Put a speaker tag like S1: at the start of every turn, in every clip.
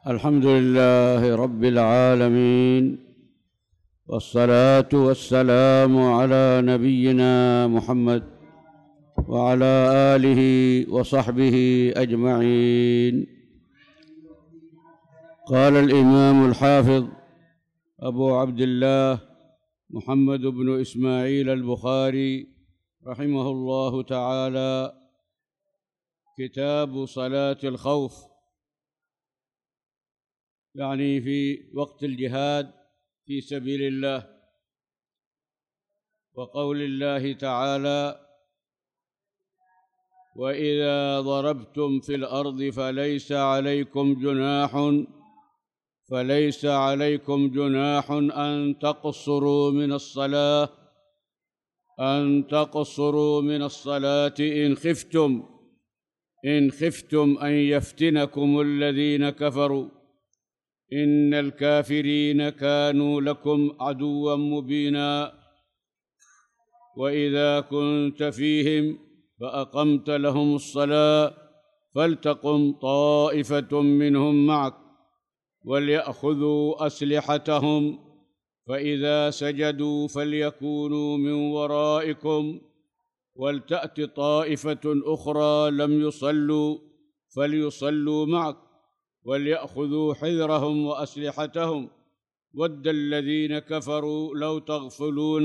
S1: الحمد لله رب العالمين، والصلاة والسلام على نبينا محمد وعلى آله وصحبه أجمعين. قال الإمام الحافظ أبو عبد الله محمد بن إسماعيل البخاري رحمه الله تعالى: كتاب صلاة الخوف، يعني في وقت الجهاد في سبيل الله. وقول الله تعالى: وإذا ضربتم في الأرض فليس عليكم جناح أن تقصروا من الصلاة إن خفتم أن يفتنكم الذين كفروا إن الكافرين كانوا لكم عدوا مبينا. وإذا كنت فيهم فأقمت لهم الصلاة فلتقم طائفة منهم معك وليأخذوا أسلحتهم، فإذا سجدوا فليكونوا من ورائكم ولتأت طائفة أخرى لم يصلوا فليصلوا معك وليأخذوا حذرهم وأسلحتهم. ود الذين كفروا لو تغفلون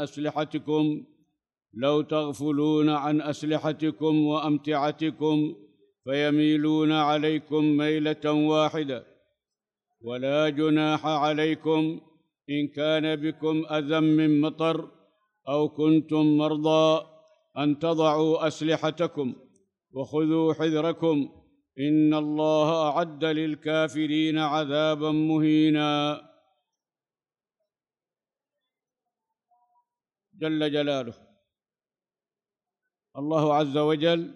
S1: عن أسلحتكم وأمتعتكم فيميلون عليكم ميلة واحدة. ولا جناح عليكم إن كان بكم أذى من مطر أو كنتم مرضى أن تضعوا أسلحتكم وخذوا حذركم إن الله أعد للكافرين عذابا مهينا. جل جلاله، الله عز وجل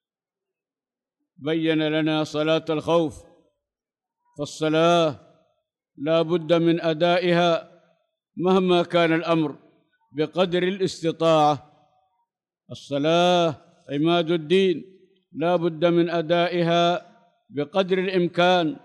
S1: بين لنا صلاة الخوف، فالصلاة لا بد من أدائها مهما كان الأمر بقدر الاستطاعة. الصلاة عماد الدين، لا بد من أدائها بقدر الإمكان.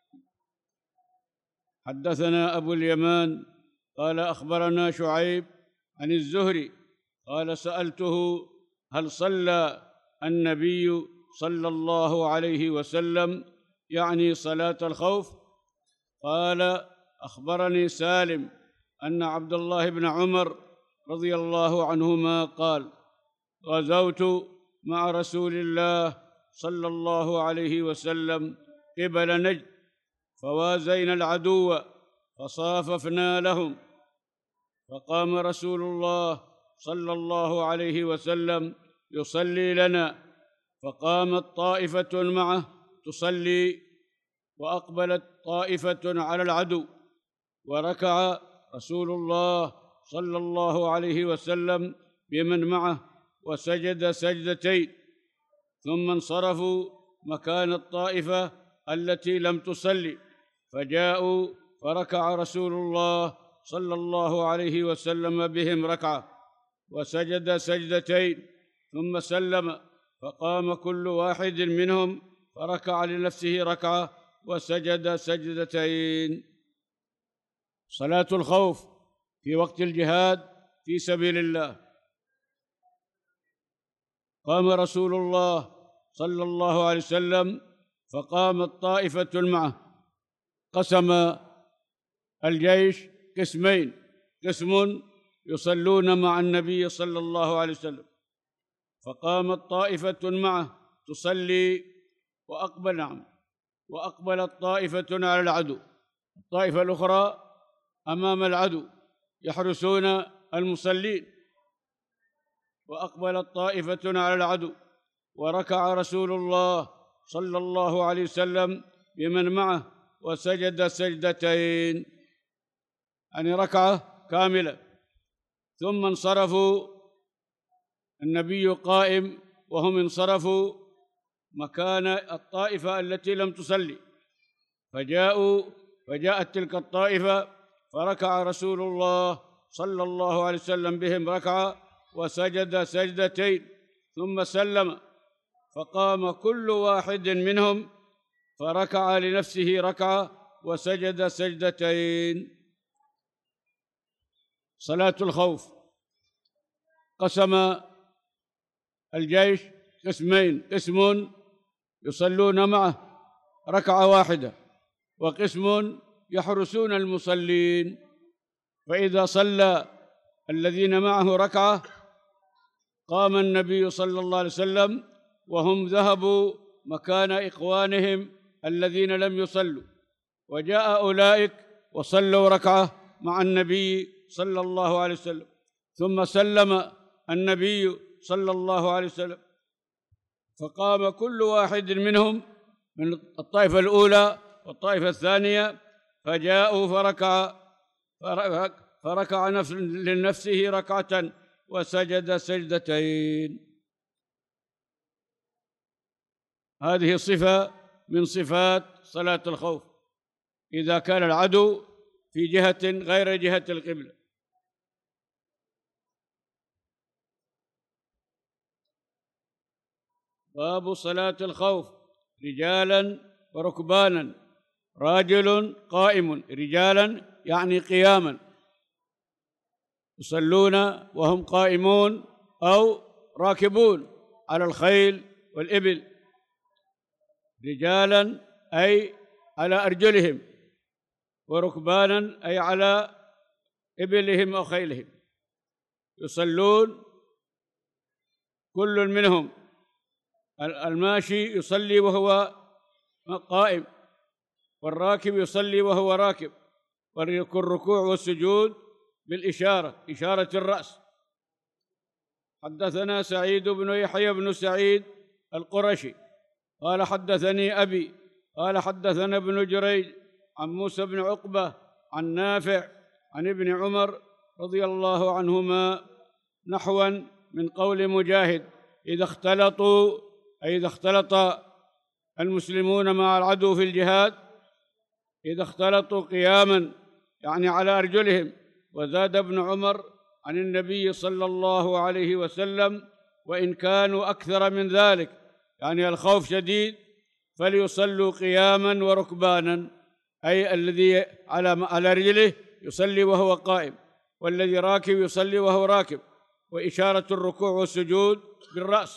S1: حدثنا أبو اليمان قال: أخبرنا شعيب عن الزهري قال: سألته: هل صلى النبي صلى الله عليه وسلم يعني صلاة الخوف؟ قال: أخبرني سالم أن عبد الله بن عمر رضي الله عنهما قال: غزوت مع رسول الله صلى الله عليه وسلم قبل نجد، فوازينا العدو فصاففنا لهم، فقام رسول الله صلى الله عليه وسلم يصلي لنا، فقامت طائفة معه تصلي، وأقبلت طائفة على العدو، وركع رسول الله صلى الله عليه وسلم بمن معه وسجد سجدتين، ثم انصرفوا مكان الطائفة التي لم تصلي، فجاءوا فركع رسول الله صلى الله عليه وسلم بهم ركعة وسجد سجدتين، ثم سلم، فقام كل واحد منهم فركع لنفسه ركعة وسجد سجدتين. صلاة الخوف في وقت الجهاد في سبيل الله. قام رسول الله صلى الله عليه وسلم فقامت طائفة معه، قسم الجيش قسمين: قسم يصلون مع النبي صلى الله عليه وسلم، فقامت طائفة معه تصلي وأقبلت طائفة على العدو، الطائفة الأخرى أمام العدو يحرسون المصلين، وأقبلت طائفة على العدو، وركع رسول الله صلى الله عليه وسلم بمن معه وسجد سجدتين، يعني ركعة كاملة، ثم انصرفوا، النبي قائم وهم انصرفوا مكان الطائفة التي لم تصلي، فجاءت تلك الطائفة فركع رسول الله صلى الله عليه وسلم بهم ركعة وسجد سجدتين، ثم سلم، فقام كل واحد منهم فركع لنفسه ركعة وسجد سجدتين. صلاة الخوف قسم الجيش قسمين: قسم يصلون معه ركعة واحدة، وقسم يحرسون المصلين. فإذا صلى الذين معه ركعة قام النبي صلى الله عليه وسلم وهم ذهبوا مكان إخوانهم الذين لم يصلوا، وجاء أولئك وصلوا ركعة مع النبي صلى الله عليه وسلم، ثم سلم النبي صلى الله عليه وسلم، فقام كل واحد منهم من الطائفة الأولى والطائفة الثانية، فجاءوا فركع لنفسه ركعة وسجد سجدتين. هذه صفة من صفات صلاة الخوف إذا كان العدو في جهة غير جهة القبلة. باب صلاة الخوف رجالا وركبانا. راجل قائم، رجالا يعني قياما، يصلون وهم قائمون أو راكبون على الخيل والإبل. رجالا أي على أرجلهم، وركبانا أي على إبلهم أو خيلهم، يصلون كل منهم. الماشي يصلي وهو قائم، والراكب يصلي وهو راكب، والركوع والسجود بالإشارة، إشارة الرأس. حدثنا سعيد بن يحيى بن سعيد القرشي قال حدثني أبي قال حدثنا ابن جريج عن موسى بن عقبة عن نافع عن ابن عمر رضي الله عنهما نحوا من قول مجاهد: إذا اختلطوا، أي إذا اختلط المسلمون مع العدو في الجهاد، إذا اختلطوا قياما يعني على أرجلهم. وزاد ابن عمر عن النبي صلى الله عليه وسلم: وإن كانوا أكثر من ذلك، يعني الخوف شديد، فليصلوا قياما وركبانا، أي الذي على رجله يصلي وهو قائم، والذي راكب يصلي وهو راكب، وإشارة الركوع والسجود بالرأس.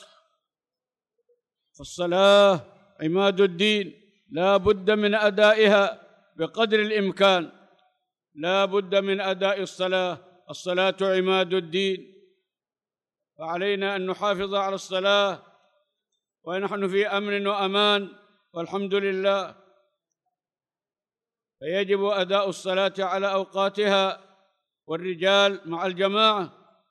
S1: فالصلاة عماد الدين، لا بد من أدائها بقدر الإمكان، لا بد من أداء الصلاة. الصلاة عماد الدين، فعلينا أن نحافظ على الصلاة ونحن في أمن وأمان والحمد لله. فيجب أداء الصلاة على أوقاتها، والرجال مع الجماعة.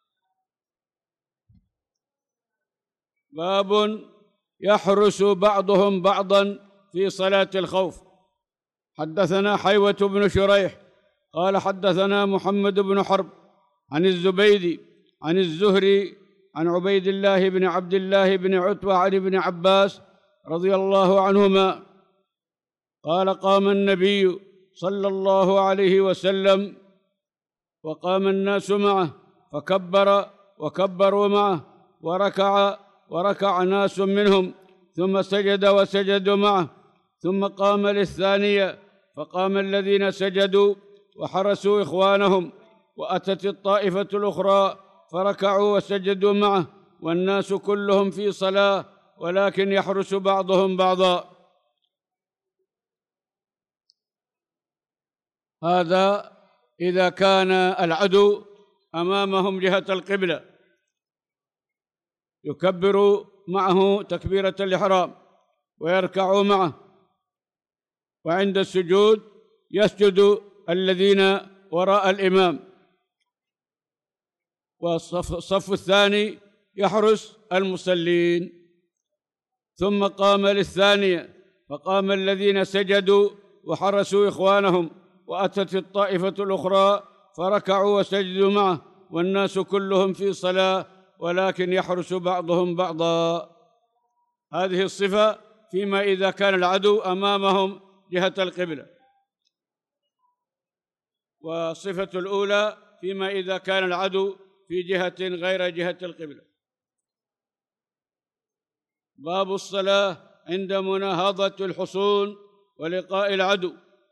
S1: باب يحرس بعضهم بعضا في صلاة الخوف. حدثنا حيوة بن شريح قال حدثنا محمد بن حرب عن الزبيدي عن الزهري عن عبيد الله بن عبد الله بن عتبة عن ابن عباس رضي الله عنهما قال: قام النبي صلى الله عليه وسلم وقام الناس معه، فكبر وكبروا معه، وركع ناس منهم، ثم سجد وسجدوا معه، ثم قام للثانية، فقام الذين سجدوا وحرسوا إخوانهم، وأتت الطائفة الأخرى فركعوا وسجدوا معه، والناس كلهم في صلاة، ولكن يحرس بعضهم بعضا. هذا إذا كان العدو أمامهم جهة القبلة، يكبر معه تكبيرة الإحرام ويركع معه، وعند السجود يسجد الذين وراء الإمام، والصف الثاني يحرس المصلين. ثم قام للثانية، فقام الذين سجدوا وحرسوا إخوانهم، وأتت الطائفة الأخرى فركعوا وسجدوا معه، والناس كلهم في صلاة، ولكن يحرس بعضهم بعضا. هذه الصفة فيما إذا كان العدو أمامهم جهة القبلة. والصفة الأولى فيما إذا كان العدو في جهة غير جهة القبلة. باب الصلاة عند مناهضة الحصون ولقاء العدو.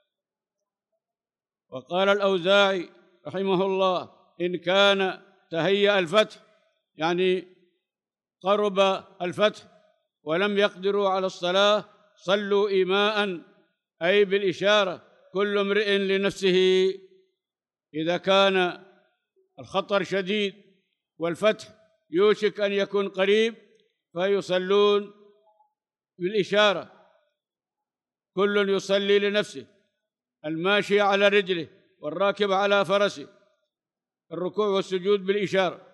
S1: وقال الأوزاعي رحمه الله: إن كان تهيأ الفتح، يعني قرب الفتح، ولم يقدروا على الصلاة، صلوا إيماء، أي بالإشارة، كل امرئ لنفسه. إذا كان الخطر شديد والفتح يوشك أن يكون قريب، فيصلون بالإشارة، كل يصلي لنفسه، الماشي على رجله والراكب على فرسه، الركوع والسجود بالإشارة.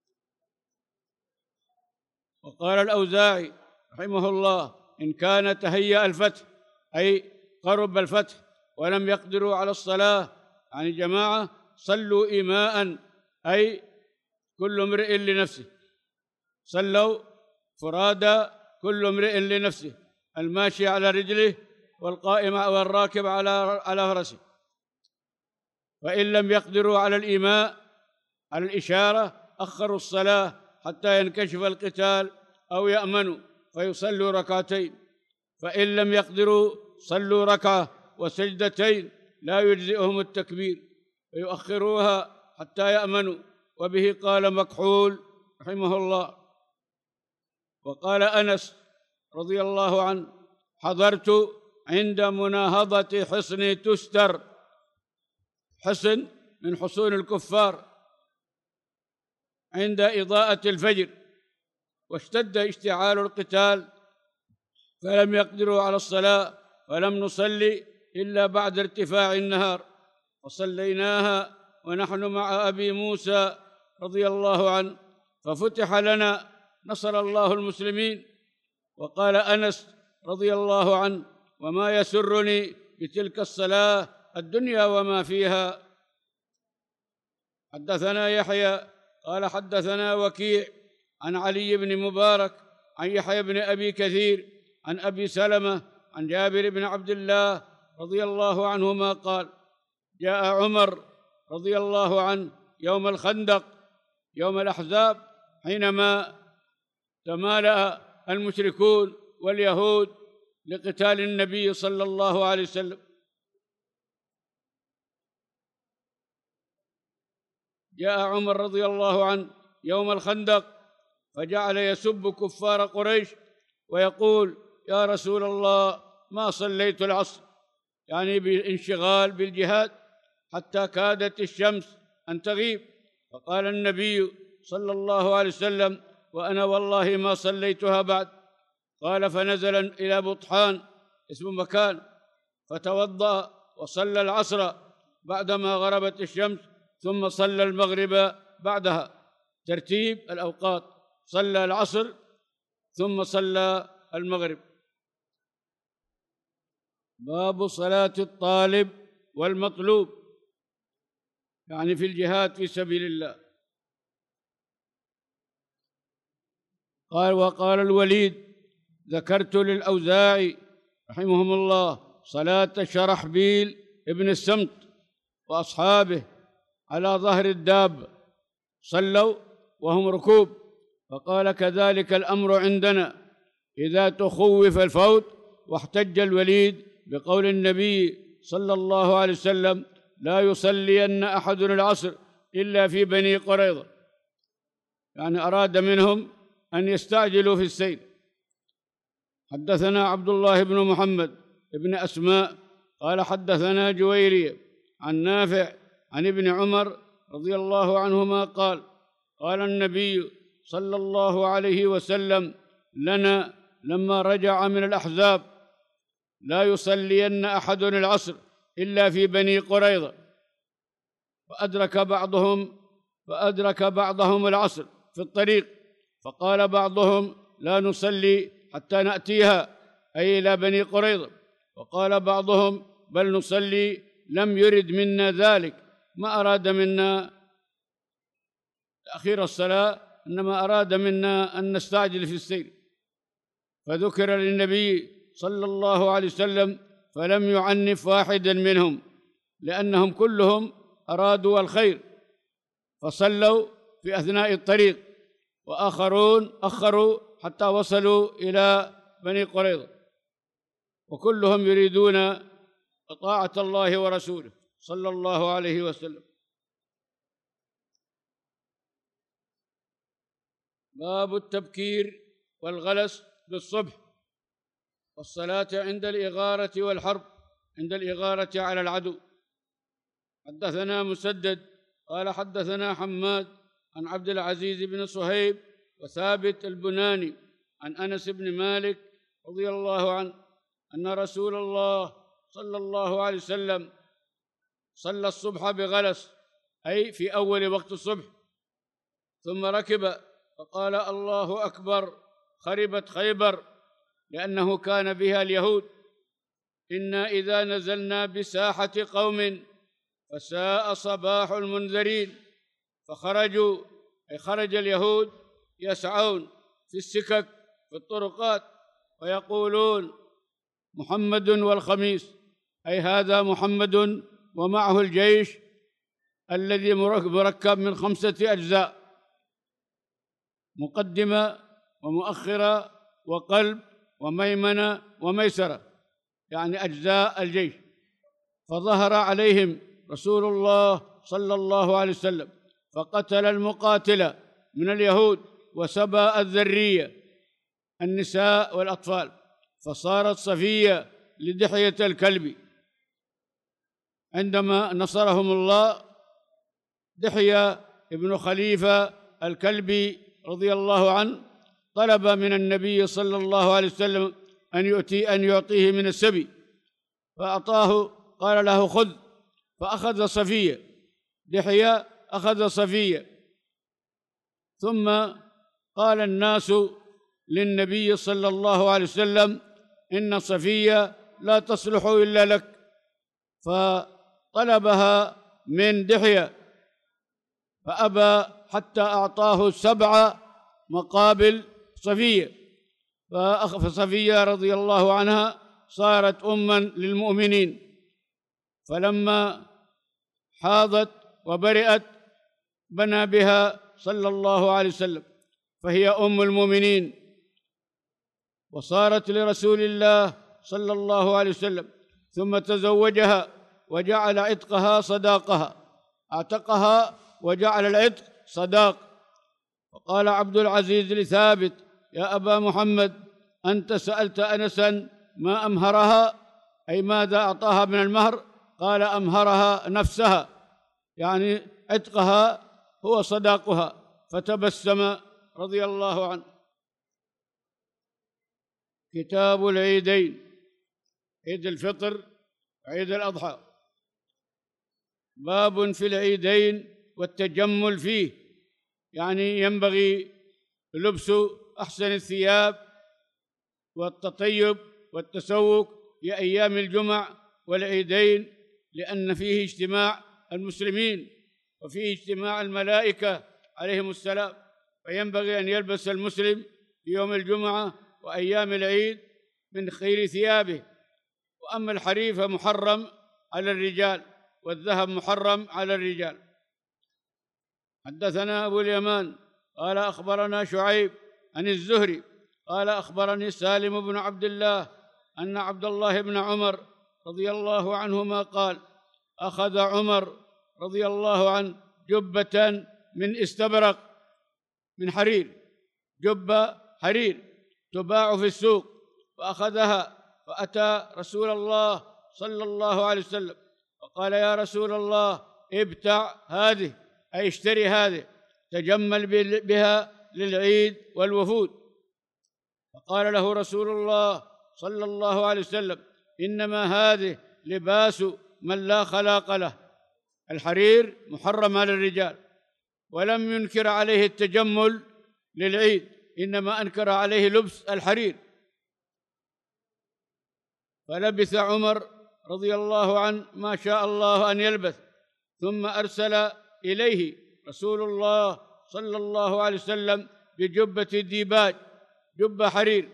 S1: وقال الأوزاعي رحمه الله: إن كان تهيأ الفتح، أي قرب الفتح، ولم يقدروا على الصلاة، يعني جماعة، صلوا إيماء، أي كل امرئ لنفسه، صلوا فرادى، كل امرئ لنفسه، الماشي على رجله والقائم والراكب على فرسه. فإن لم يقدروا على الإيماء، على الإشارة، أخروا الصلاة حتى ينكشف القتال أو يأمنوا فيصلوا ركعتين. فإن لم يقدروا صلوا ركعة وسجدتين، لا يجزئهم التكبير، فيؤخروها حتى يأمنوا. وبه قال مكحول رحمه الله. وقال أنس رضي الله عنه: حضرت عند مناهضة حصن تستر، حصن من حصون الكفار، عند إضاءة الفجر، واشتد اشتعال القتال، فلم يقدروا على الصلاة، فلم نصلي إلا بعد ارتفاع النهار، فصليناها ونحن مع أبي موسى رضي الله عنه، ففتح لنا، نصر الله المسلمين. وقال أنس رضي الله عنه: وما يسرني بتلك الصلاة الدنيا وما فيها. حدثنا يحيى قال حدثنا وكيع عن علي بن مبارك عن يحيى بن أبي كثير عن أبي سلمة عن جابر بن عبد الله رضي الله عنهما قال: جاء عمر رضي الله عنه يوم الخندق، يوم الأحزاب، حينما تمالأ المشركون واليهود لقتال النبي صلى الله عليه وسلم. جاء عمر رضي الله عنه يوم الخندق، فجعل يسب كفار قريش ويقول: يا رسول الله، ما صليت العصر، يعني بالانشغال بالجهاد، حتى كادت الشمس أن تغيب. فقال النبي صلى الله عليه وسلم: وأنا والله ما صليتها بعد. قال: فنزل إلى بطحان، اسم مكان، فتوضأ وصلى العصر بعدما غربت الشمس، ثم صلى المغرب بعدها، ترتيب الأوقات، صلى العصر ثم صلى المغرب. باب صلاة الطالب والمطلوب، يعني في الجهاد في سبيل الله. قال: وقال الوليد: ذكرت للأوزاعي رحمهم الله صلاة شرحبيل ابن السمط وأصحابه على ظهر الدابة، صلوا وهم ركوب، فقال: كذلك الأمر عندنا إذا تخوف الفوت. واحتج الوليد بقول النبي صلى الله عليه وسلم: لا يصلين أحد العصر إلا في بني قريظة، يعني أراد منهم أن يستعجلوا في السير. حدثنا عبد الله بن محمد بن أسماء قال حدثنا جويرية عن نافع عن ابن عمر رضي الله عنهما قال: قال النبي صلى الله عليه وسلم لنا لما رجع من الأحزاب: لا يصلين أحد العصر إلا في بني قريظة. فأدرك بعضهم العصر في الطريق، فقال بعضهم: لا نصلي حتى نأتيها، أي إلى بني قريظة. وقال بعضهم: بل نصلي، لم يرد منا ذلك، ما أراد منا تأخير الصلاة، إنما أراد منا أن نستعجل في السير. فذكر للنبي صلى الله عليه وسلم، فلم يعنف واحدا منهم، لأنهم كلهم أرادوا الخير، فصلوا في أثناء الطريق، وآخرون أخروا حتى وصلوا إلى بني قريظة. وكلهم يريدون طاعة الله ورسوله صلى الله عليه وسلم. باب التبكير والغلس بالصبح والصلاة عند الإغارة والحرب، عند الإغارة على العدو. حدثنا مسدد قال حدثنا حماد عن عبد العزيز بن صهيب وثابت البناني عن أنس بن مالك رضي الله عنه أن رسول الله صلى الله عليه وسلم صلى الصبح بغلس، أي في أول وقت الصبح، ثم ركب فقال: الله أكبر، خربت خيبر، لأنه كان بها اليهود. إنا إذا نزلنا بساحة قوم فساء صباح المنذرين. فخرجوا، أي خرج اليهود يسعون في السكك في الطرقات ويقولون: محمد والخميس، أي هذا محمد ومعه الجيش الذي مركب من 5 أجزاء: مقدمة ومؤخرة وقلب وميمنة وميسرة، يعني أجزاء الجيش. فظهر عليهم رسول الله صلى الله عليه وسلم فقتل المقاتل من اليهود وسبى الذرية النساء والأطفال، فصارت صفية لدحية الكلب. عندما نصرهم الله، دحية ابن خليفة الكلبي رضي الله عنه طلب من النبي صلى الله عليه وسلم أن يعطيه من السبي، فأعطاه، قال له: خذ. فأخذ صفية، دحية أخذ صفية. ثم قال الناس للنبي صلى الله عليه وسلم: إن صفية لا تصلح إلا لك. فطلبها من دحية فأبى حتى أعطاه 7 مقابل صفية. فصفية رضي الله عنها صارت أماً للمؤمنين، فلما حاضت وبرئت بنى بها صلى الله عليه وسلم، فهي أم المؤمنين، وصارت لرسول الله صلى الله عليه وسلم. ثم تزوجها وجعل عتقها صداقها، اعتقها وجعل العتق صداق. وقال عبد العزيز لثابت: يا أبا محمد، أنت سألت أنسا ما أمهرها، أي ماذا أعطاها من المهر؟ قال: أمهرها نفسها، يعني عتقها هو صداقها. فتبسم رضي الله عنه. كتاب العيدين، عيد الفطر وعيد الأضحى. باب في العيدين والتجمل فيه، يعني ينبغي لبس أحسن الثياب والتطيب والتسوق في أيام الجمع والعيدين، لأن فيه اجتماع المسلمين وفيه اجتماع الملائكة عليهم السلام، فينبغي أن يلبس المسلم في يوم الجمعة وأيام العيد من خير ثيابه. وأما الحرير فمحرم على الرجال، والذهب محرم على الرجال. حدثنا أبو اليمان قال أخبرنا شعيب عن الزهري قال أخبرني سالم بن عبد الله أن عبد الله بن عمر رضي الله عنهما قال: أخذ عمر رضي الله عنه جبة من استبرق، من حرير، جبة حرير تباع في السوق، فأخذها فأتى رسول الله صلى الله عليه وسلم فقال: يا رسول الله، ابتع هذه، أي اشتري هذه، تجمل بها للعيد والوفود. فقال له رسول الله صلى الله عليه وسلم: إنما هذه لباس من لا خلاق له. الحرير محرم على الرجال، ولم ينكر عليه التجمل للعيد، إنما أنكر عليه لبس الحرير. فلبث عمر رضي الله عنه ما شاء الله أن يلبث، ثم أرسل إليه رسول الله صلى الله عليه وسلم بجبة ديباج، جبة حرير،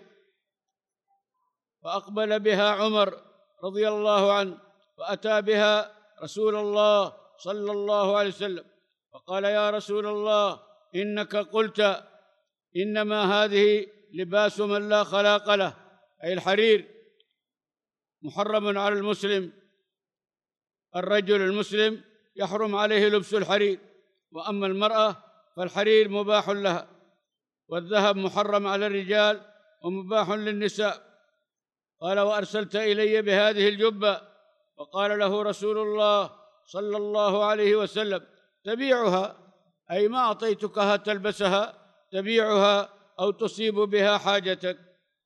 S1: فأقبل بها عمر رضي الله عنه فأتى بها رسول الله صلى الله عليه وسلم فقال: يا رسول الله، إنك قلت إنما هذه لباس من لا خلاق له، أي الحرير، محرم على المسلم، الرجل المسلم يحرم عليه لبس الحرير، وأما المرأة فالحرير مباح لها، والذهب محرم على الرجال ومباح للنساء. قال: وأرسلت إلي بهذه الجبة، وقال له رسول الله صلى الله عليه وسلم: تبيعها، أي ما أعطيتكها تلبسها، تبيعها أو تصيب بها حاجتك.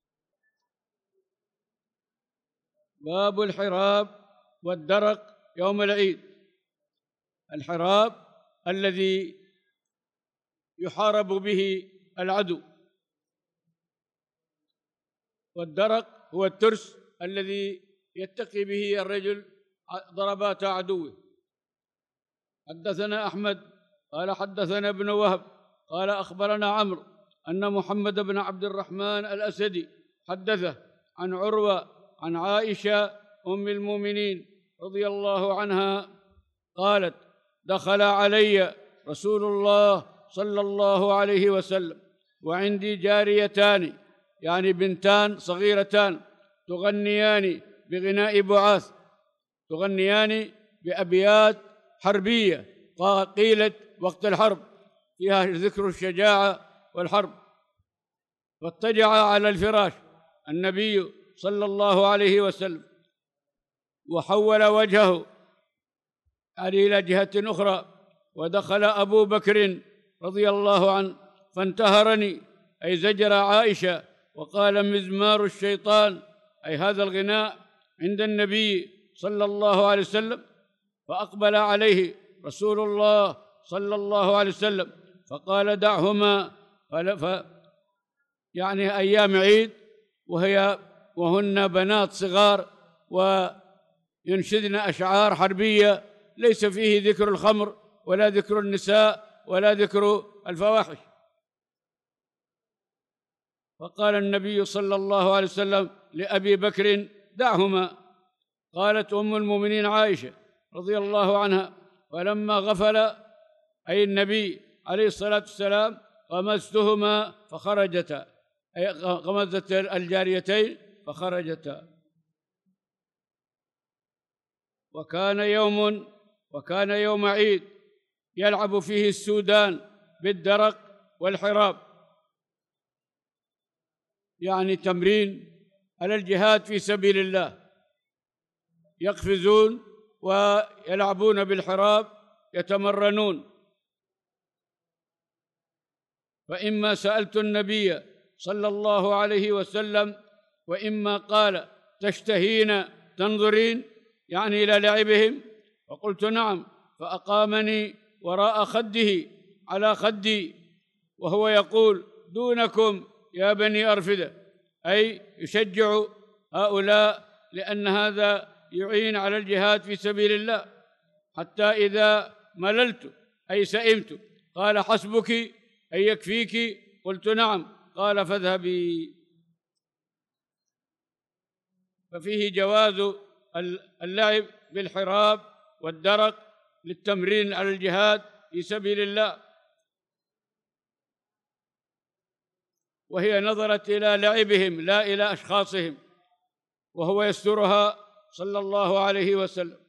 S1: باب الحراب والدرق يوم العيد. الحراب الذي يحارب به العدو، والدرق هو الترس الذي يتقي به الرجل ضربات عدوه. حدثنا أحمد قال حدثنا ابن وهب قال أخبرنا عمرو أن محمد بن عبد الرحمن الأسدي حدثه عن عروة عن عائشة أم المؤمنين رضي الله عنها قالت: دخل علي رسول الله صلى الله عليه وسلم وعندي جاريتان، يعني بنتان صغيرتان، تغنيان بغناء بعاث، تغنيان بأبيات حربية قيلت وقت الحرب، فيها ذكر الشجاعة والحرب. فاضطجع على الفراش النبي صلى الله عليه وسلم وحول وجهه إلى جهة أخرى، ودخل أبو بكر رضي الله عنه فانتهرني، أي زجر عائشة وقال: مزمار الشيطان، أي هذا الغناء عند النبي صلى الله عليه وسلم. فأقبل عليه رسول الله صلى الله عليه وسلم فقال: دعهما، يعني أيام عيد وهن بنات صغار وينشدن أشعار حربية ليس فيه ذكر الخمر ولا ذكر النساء ولا ذكر الفواحش. فقال النبي صلى الله عليه وسلم لأبي بكر: دعهما. قالت أم المؤمنين عائشة رضي الله عنها: فلما غفل أي النبي عليه الصلاة والسلام غمزتهما فخرجتا، أي غمزت الجاريتين فخرجتا. وكان يوم عيد يلعب فيه السودان بالدرق والحراب، يعني تمرين على الجهاد في سبيل الله، يقفزون ويلعبون بالحراب يتمرنون. فإما سألت النبي صلى الله عليه وسلم وإما قال: تشتهين تنظرين، يعني إلى لعبهم؟ فقلت: نعم. فأقامني وراء خده على خدي وهو يقول: دونكم يا بني أرفدة، أي يشجع هؤلاء لأن هذا يعين على الجهاد في سبيل الله. حتى إذا مللت أي سئمت قال: حسبك، أي يكفيك؟ قلت: نعم. قال: فاذهبي. ففيه جواز اللعب بالحراب والدرق للتمرين على الجهاد في سبيل الله. وهي نظرت إلى لعبهم لا إلى أشخاصهم، وهو يسترها صلى الله عليه وسلم.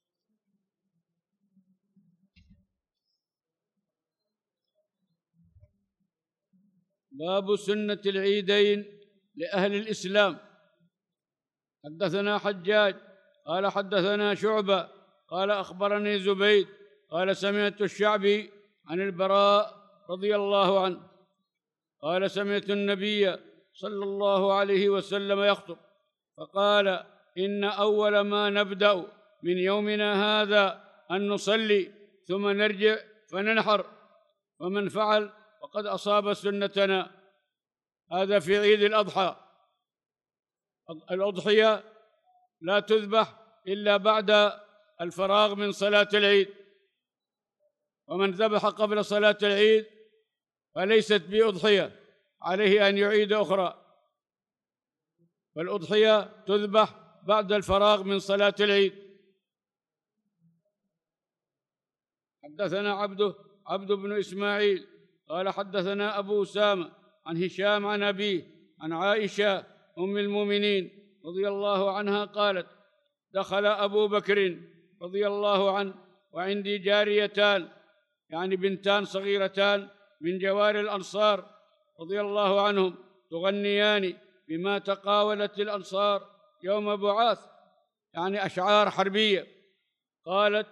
S1: باب سنة العيدين لأهل الإسلام. حدثنا حجاج قال حدثنا شعبة قال أخبرني زبيد قال سمعت الشعبي عن البراء رضي الله عنه قال: سمعت النبي صلى الله عليه وسلم يخطب فقال: إن أول ما نبدأ من يومنا هذا أن نصلي ثم نرجع فننحر، ومن فعل وقد أصاب سنتنا. هذا في عيد الأضحى. الأضحية لا تذبح إلا بعد الفراغ من صلاة العيد، ومن ذبح قبل صلاة العيد فليست بأضحية، عليه أن يعيد أخرى. فالأضحية تذبح بعد الفراغ من صلاة العيد. حدثنا عبد بن إسماعيل قال حدثنا أبو أسامة عن هشام عن أبيه عن عائشة أم المؤمنين رضي الله عنها قالت: دخل أبو بكر رضي الله عنه وعندي جاريتان، يعني بنتان صغيرتان من جوار الأنصار رضي الله عنهم، تغنيان بما تقاولت الأنصار يوم بعاث، يعني أشعار حربية. قالت: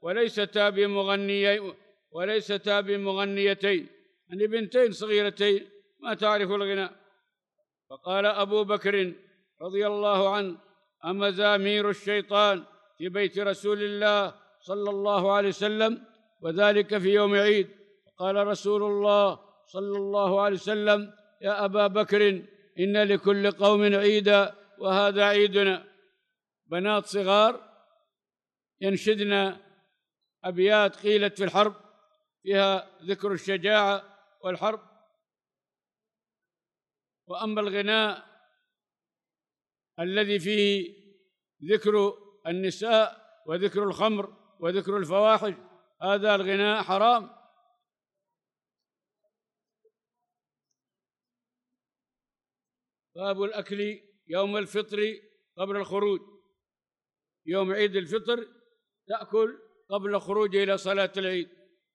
S1: وليستا بمغنيتين، يعني بنتين صغيرتين ما تعرف الغناء. فقال أبو بكر رضي الله عنه: أمزامير الشيطان في بيت رسول الله صلى الله عليه وسلم، وذلك في يوم عيد. قال رسول الله صلى الله عليه وسلم: يا أبا بكر، إن لكل قوم عيدا وهذا عيدنا. بنات صغار ينشدن أبيات قيلت في الحرب فيها ذكر الشجاعة والحرب. وأما الغناء الذي فيه ذكر النساء وذكر الخمر وذكر الفواحش، هذا الغناء حرام. باب الأكل يوم الفطر قبل الخروج. يوم عيد الفطر تأكل قبل الخروج إلى صلاة العيد،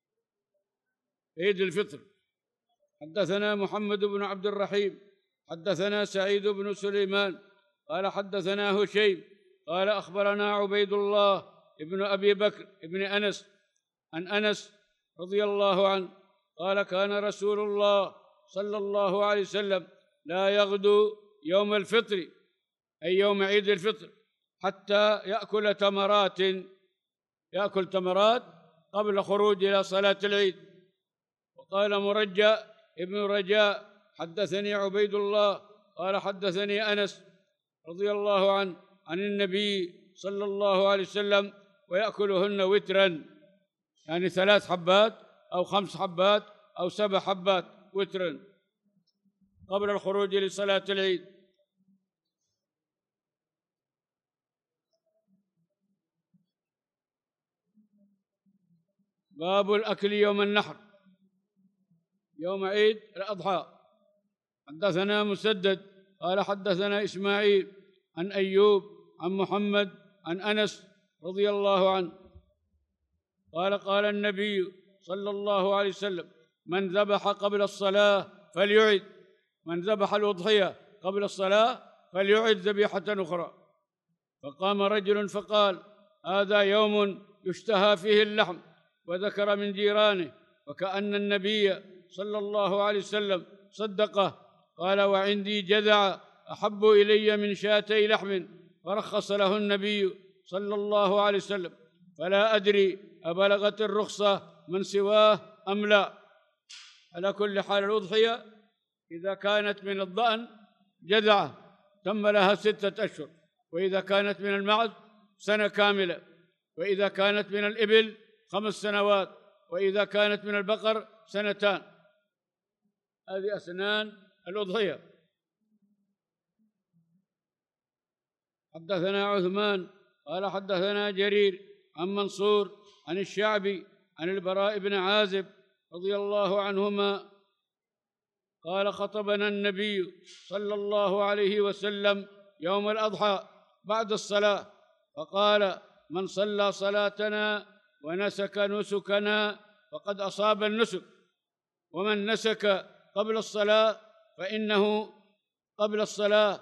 S1: عيد الفطر. حدثنا محمد بن عبد الرحيم حدثنا سعيد بن سليمان قال حدثنا هشيم قال أخبرنا عبيد الله ابن أبي بكر ابن أنس عن أنس رضي الله عنه قال: كان رسول الله صلى الله عليه وسلم لا يغدو يوم الفطر، أي يوم عيد الفطر، حتى يأكل تمرات قبل خروج إلى صلاة العيد. وقال مرجى ابن رجاء: حدثني عبيد الله قال حدثني أنس رضي الله عنه عن النبي صلى الله عليه وسلم: ويأكلهن وترا، يعني 3 حبات أو 5 حبات أو 7 حبات وترا قبل الخروج لصلاة العيد. باب الأكل يوم النحر، يوم عيد الأضحى. حدثنا مسدد قال حدثنا إسماعيل عن أيوب عن محمد عن أنس رضي الله عنه قال: قال النبي صلى الله عليه وسلم: من ذبح قبل الصلاة فليعد، من ذبح الأضحية قبل الصلاة فليعد ذبيحة أخرى. فقام رجل فقال: هذا يوم يشتهى فيه اللحم، وذكر من جيرانه، وكأن النبي صلى الله عليه وسلم صدقه. قال: وعندي جذع أحب إلي من 2 لحم، فرخص له النبي صلى الله عليه وسلم. فلا أدري أبلغت الرخصة من سواه أم لا. على كل حال الأضحية إذا كانت من الضأن جذعة تم لها 6 أشهر، وإذا كانت من المعز 1 كاملة، وإذا كانت من الإبل 5 سنوات، وإذا كانت من البقر 2. هذه أسنان الأضحية. حدثنا عثمان قال حدثنا جرير عن منصور عن الشعبي عن البراء بن عازب رضي الله عنهما قال: خطبنا النبي صلى الله عليه وسلم يوم الأضحى بعد الصلاة، فقال: من صلى صلاتنا ونسك نسكنا فقد أصاب النسك، ومن نسك قبل الصلاة فإنه قبل الصلاة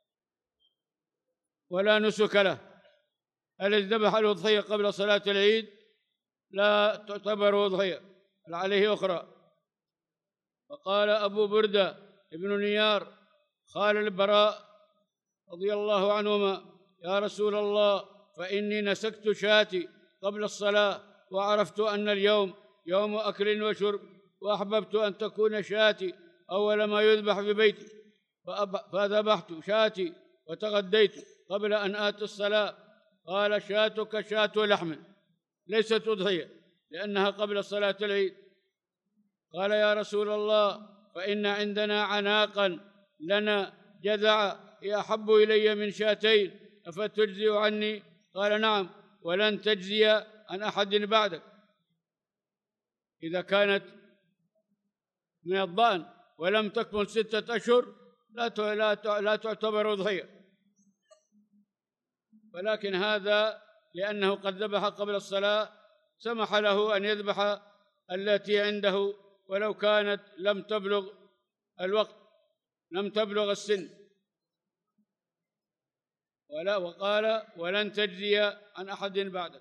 S1: ولا نسك له. الذي ذبح الأضحية قبل صلاة العيد لا تعتبر أضحية، بل عليه أخرى. فقال أبو بردة ابن نيار قال البراء رضي الله عنهما: يا رسول الله، فإني نسكت شاتي قبل الصلاة، وعرفت أن اليوم يوم أكل وشرب، وأحببت أن تكون شاتي أول ما يذبح في بيتي، فذبحت شاتي وتغديت قبل أن آتي الصلاة. قال: شاتك شاة لحم، ليست أضحية لأنها قبل صلاة العيد. قال: يا رسول الله، فإن عندنا عناقا لنا جذع هي أحب إلي من 2، أفتجزي عني؟ قال: نعم، ولن تجزي عن أحد بعدك. إذا كانت من الضأن ولم تكمل 6 أشهر لا تعتبر أضحية. ولكن هذا لأنه قد ذبح قبل الصلاة سمح له أن يذبح التي عنده ولو كانت لم تبلغ الوقت، لم تبلغ السن. وقال ولن تجزي عن أحد بعدك.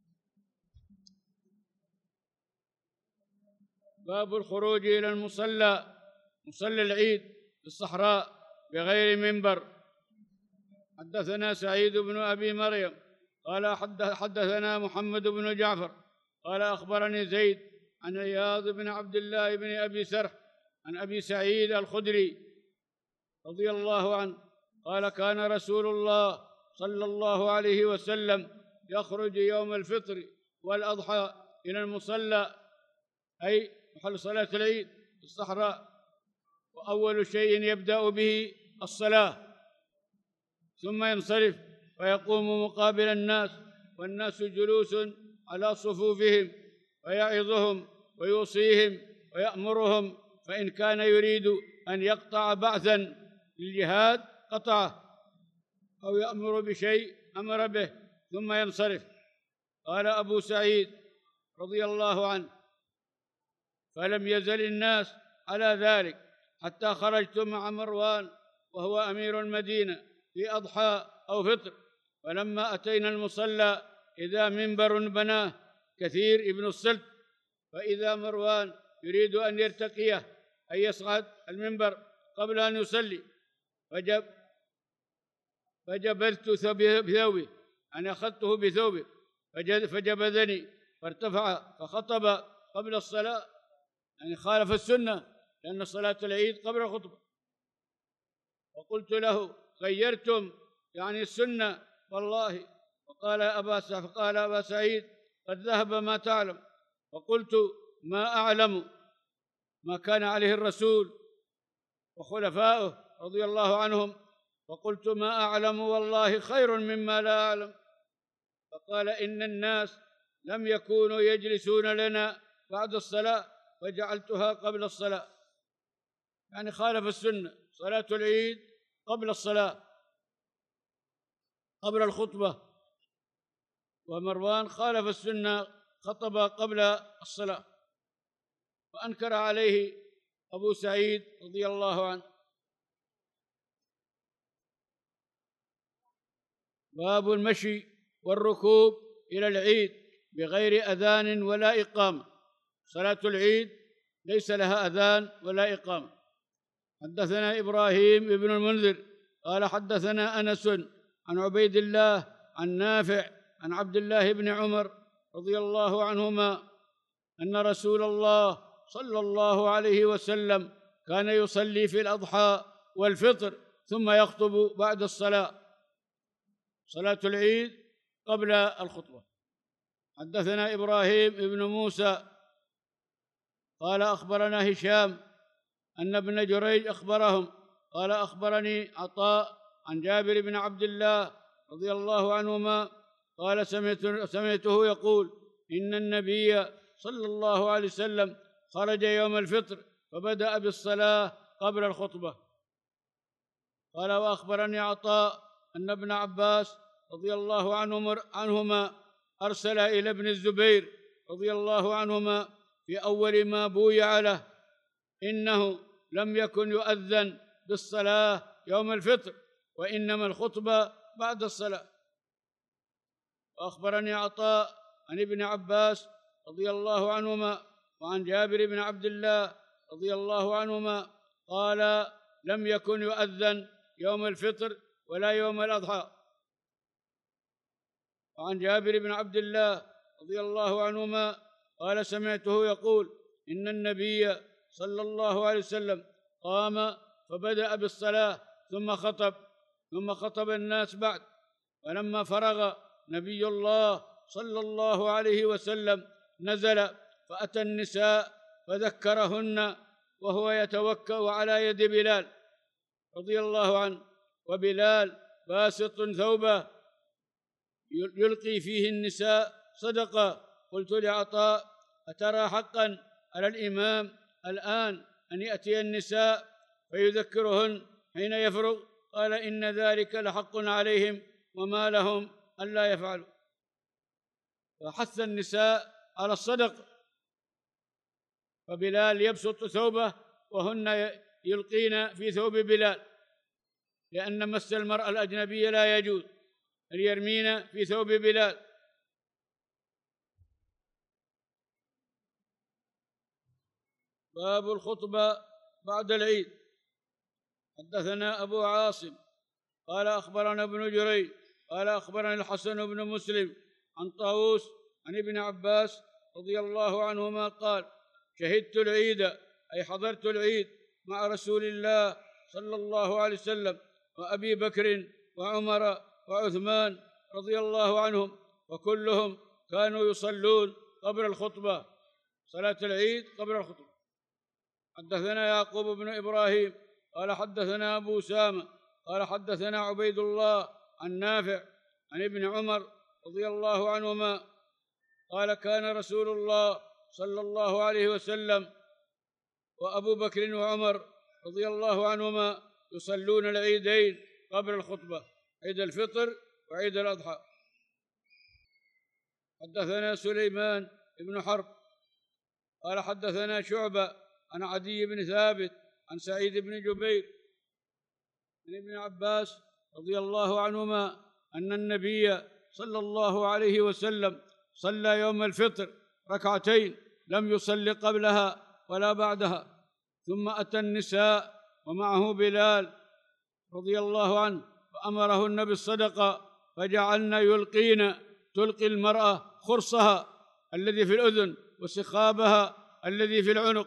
S1: باب الخروج إلى المصلى، مصلى العيد في الصحراء بغير منبر. حدثنا سعيد بن أبي مريم قال حدثنا محمد بن جعفر قال أخبرني زيد عن عياض بن عبد الله بن أبي سرح عن أبي سعيد الخدري رضي الله عنه قال كان رسول الله صلى الله عليه وسلم يخرج يوم الفطر والأضحى إلى المصلى، أي محل صلاة العيد في الصحراء، وأول شيء يبدأ به الصلاة، ثم ينصرف ويقوم مقابل الناس والناس جلوس على صفوفهم، ويعظهم ويوصيهم ويأمرهم، فإن كان يريد أن يقطع بعثا للجهاد قطعه، أو يأمر بشيء أمر به، ثم ينصرف. قال أبو سعيد رضي الله عنه فلم يزل الناس على ذلك حتى خرجت مع مروان وهو أمير المدينة في أضحى أو فطر، ولما أتينا المصلى إذا منبر بناه كثير ابن السلت، فإذا مروان يريد أن يرتقيه أن يصعد المنبر قبل أن يصلي، فجبذت بثوبه، أنا أخذته بثوبه فجبذني فارتفع فخطب قبل الصلاة، يعني خالف السنة لأن صلاة العيد قبل الخطبة. وقلت له غيرتم يعني السنة والله. فقال أبا سعيد قد ذهب ما تعلم. وقلت ما أعلم ما كان عليه الرسول وخلفائه رضي الله عنهم، وقلت ما أعلم والله خير مما لا أعلم. فقال إن الناس لم يكونوا يجلسون لنا بعد الصلاة فجعلتها قبل الصلاة، يعني خالف السنة، صلاة العيد قبل الصلاة قبل الخطبة، ومروان خالف السنة خطب قبل الصلاة، فأنكر عليه أبو سعيد رضي الله عنه. باب المشي والركوب إلى العيد بغير أذان ولا إقامة. صلاة العيد ليس لها أذان ولا إقامة. حدثنا إبراهيم بن المنذر قال حدثنا أنس عن عبيد الله عن نافع عن عبد الله بن عمر رضي الله عنهما أن رسول الله صلى الله عليه وسلم كان يصلي في الأضحى والفطر ثم يخطب بعد الصلاة، صلاة العيد قبل الخطبة. حدثنا إبراهيم بن موسى قال أخبرنا هشام أن ابن جريج أخبرهم قال أخبرني عطاء عن جابر بن عبد الله رضي الله عنهما قال سمعته يقول إن النبي صلى الله عليه وسلم خرج يوم الفطر فبدأ بالصلاة قبل الخطبة. قال وأخبرني عطاء أن ابن عباس رضي الله عنهما أرسل إلى ابن الزبير رضي الله عنهما في أول ما بويع له إنه لم يكن يؤذن بالصلاة يوم الفطر وإنما الخطبة بعد الصلاة. وأخبرني عطاء عن ابن عباس رضي الله عنهما وعن جابر بن عبد الله رضي الله عنهما قال لم يكن يؤذن يوم الفطر ولا يوم الأضحى. وعن جابر بن عبد الله رضي الله عنهما قال سمعته يقول إن النبي صلى الله عليه وسلم قام فبدأ بالصلاة ثم خطب الناس بعد، ولما فرغ نبي الله صلى الله عليه وسلم نزل فأتى النساء فذكرهن وهو يتوكأ على يد بلال رضي الله عنه، وبلال باسط ثوبه يلقي فيه النساء صدقة. قلت لعطاء أترى حقا على الإمام الآن أن يأتي النساء فيذكرهن حين يفرغ؟ قال إن ذلك لحق عليهم وما لهم ألا يفعلوا، فحث النساء على الصدق، فبلال يبسط ثوبه وهن يلقين في ثوب بلال، لأن مس المرأة الأجنبية لا يجوز، أن يرمين في ثوب بلال. باب الخطبة بعد العيد. حدثنا أبو عاصم قال أخبرنا ابن جريج قال أخبرنا الحسن بن مسلم عن طاووس عن ابن عباس رضي الله عنهما قال: شهدت العيد، أي حضرت العيد مع رسول الله صلى الله عليه وسلم وأبي بكر وعمر وعثمان رضي الله عنهم، وكلهم كانوا يصلون قبل الخطبة، صلاة العيد قبل الخطبة. حدثنا يعقوب بن إبراهيم قال حدثنا أبو أسامة قال حدثنا عبيد الله عن نافع عن ابن عمر رضي الله عنهما قال: كان رسول الله صلى الله عليه وسلم وأبو بكر وعمر رضي الله عنهما يصلون العيدين قبل الخطبة، عيد الفطر وعيد الأضحى. حدثنا سليمان بن حرب قال حدثنا شعبة عن عدي بن ثابت عن سعيد بن جبير عن ابن عباس رضي الله عنهما أن النبي صلى الله عليه وسلم صلى يوم الفطر ركعتين لم يصل قبلها ولا بعدها، ثم أتى النساء ومعه بلال رضي الله عنه فأمرهن بالصدقة، فجعلن تلقي المرأة خرصها الذي في الأذن وسخابها الذي في العنق.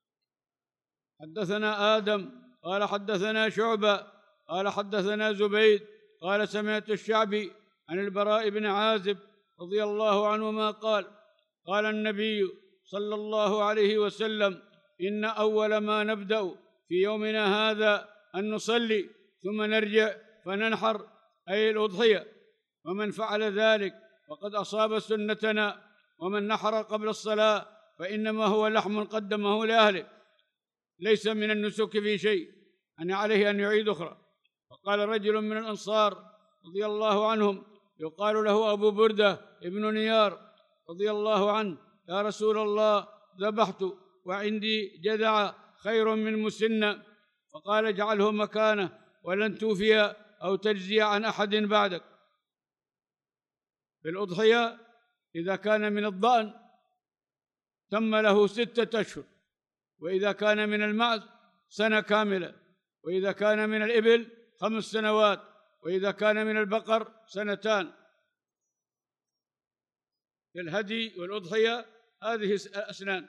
S1: حدثنا آدم قال حدثنا شعبة قال حدثنا زبيد قال سمعت الشعبي عن البراء بن عازب رضي الله عنهما قال: قال النبي صلى الله عليه وسلم: إن أول ما نبدأ في يومنا هذا أن نصلي ثم نرجع فننحر، أي الأضحية، ومن فعل ذلك فقد أصاب سنتنا، ومن نحر قبل الصلاة فإنما هو لحم قدمه لأهله، ليس من النسك في شيء، أن عليه أن يعيد أخرى. فقال رجل من الأنصار رضي الله عنهم يقال له أبو بردة ابن نيار رضي الله عنه: يا رسول الله، ذبحت وعندي جذع خير من مسنة. فقال: اجعله مكانه ولن توفي أو تجزي عن أحد بعدك. في الأضحية إذا كان من الضأن تم له 6 أشهر، وإذا كان من المعز سنة كاملة، وإذا كان من الإبل 5 سنوات، وإذا كان من البقر 2 سنين. في الهدي والأضحية هذه الأسنان.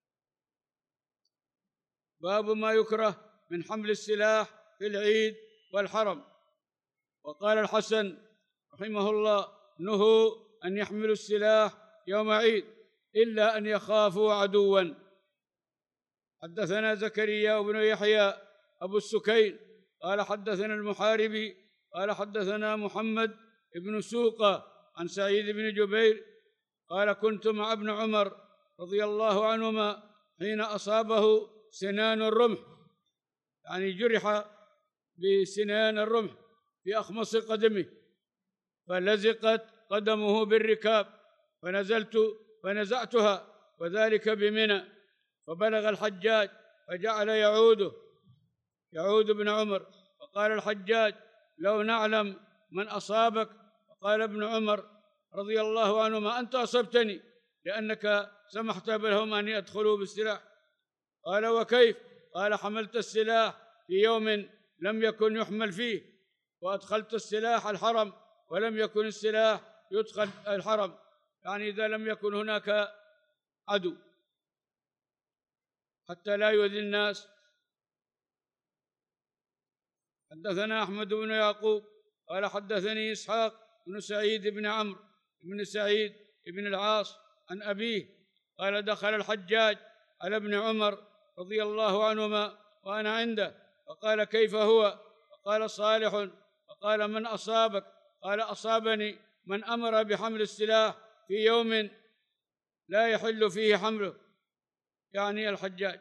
S1: باب ما يكره من حمل السلاح في العيد والحرم. وقال الحسن رحمه الله: نهوا أن يحملوا السلاح يوم عيد إلا أن يخافوا عدوا. حدثنا زكريا بن يحيى أبو السكين قال حدثنا المحاربي قال حدثنا محمد بن سوقة عن سعيد بن جبير قال: كنت مع ابن عمر رضي الله عنهما حين أصابه سنان الرمح، يعني جرح بسنان الرمح في أخمص قدمه، فلزقت قدمه بالركاب، فنزلت فنزعتها، وذلك بمنى، فبلغ الحجاج فجعل يعود ابن عمر، فقال الحجاج: لو نعلم من أصابك. فقال ابن عمر رضي الله عنهما: أنت أصبتني لأنك سمحت لهم أن يدخلوا بالسلاح. قال: وكيف؟ قال: حملت السلاح في يوم لم يكن يحمل فيه، وأدخلت السلاح الحرم ولم يكن السلاح يدخل الحرم، يعني إذا لم يكن هناك عدو، حتى لا يؤذي الناس. حدثنا أحمد بن يعقوب قال حدثني إسحاق بن سعيد بن عمرو بن سعيد بن العاص عن أبيه قال: دخل الحجاج على ابن عمر رضي الله عنهما وأنا عنده، فقال: كيف هو؟ فقال: صالح. فقال: من أصابك؟ قال: أصابني من أمر بحمل السلاح في يوم لا يحل فيه حمله، يعني الحجاج.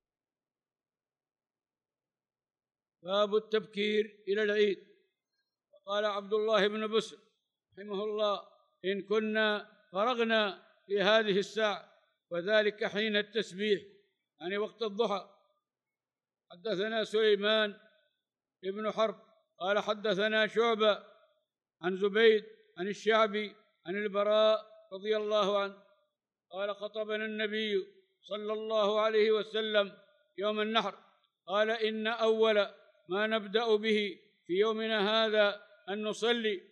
S1: باب التبكير إلى العيد. فقال عبد الله بن بسر رحمه الله: إن كنا فرغنا في هذه الساعة، وذلك حين التسبيح، يعني وقت الضحى. حدثنا سليمان بن حرب قال حدثنا شعبة عن زبيد عن الشعبي عن البراء رضي الله عنه قال: خطبنا النبي صلى الله عليه وسلم يوم النحر، قال: إن أول ما نبدأ به في يومنا هذا أن نصلي،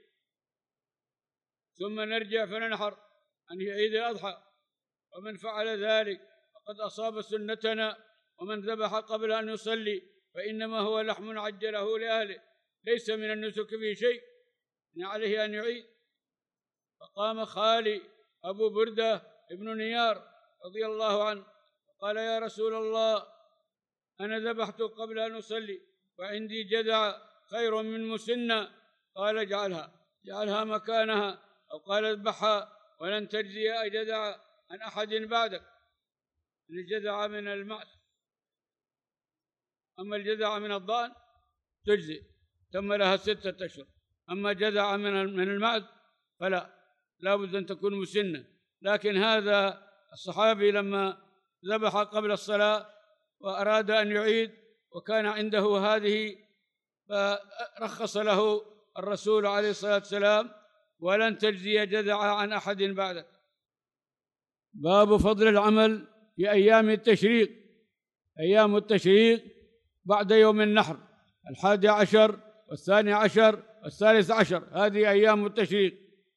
S1: ثم نرجع فننحر عن عيد الأضحى، ومن فعل ذلك فقد أصاب سنتنا، ومن ذبح قبل أن يصلي فإنما هو لحم عجله لأهله، ليس من النسك فيه شيء، إن عليه أن يعيد. فقام خالي أبو بردة ابن نيار رضي الله عنه قال: يا رسول الله، أنا ذبحت قبل أن أصلي، وعندي جذع خير من مسنة. قال: اجعلها مكانها، أو قال: اذبحها ولن تجزي جذع عن أحد بعدك. الجذع من المعز، أما الجذع من الضأن تجزي، تم لها 6 أشهر. أما جذع من المعز فلا، لا بد أن تكون مسنة. لكن هذا الصحابي لما ذبح قبل الصلاة وأراد أن يعيد وكان عنده هذه، فرخص له الرسول عليه الصلاة والسلام: ولن تجزي جذع عن أحد بعدك. باب فضل العمل في أيام التشريق. أيام التشريق بعد يوم النحر 11 و12 و13، هذه أيام التشريق.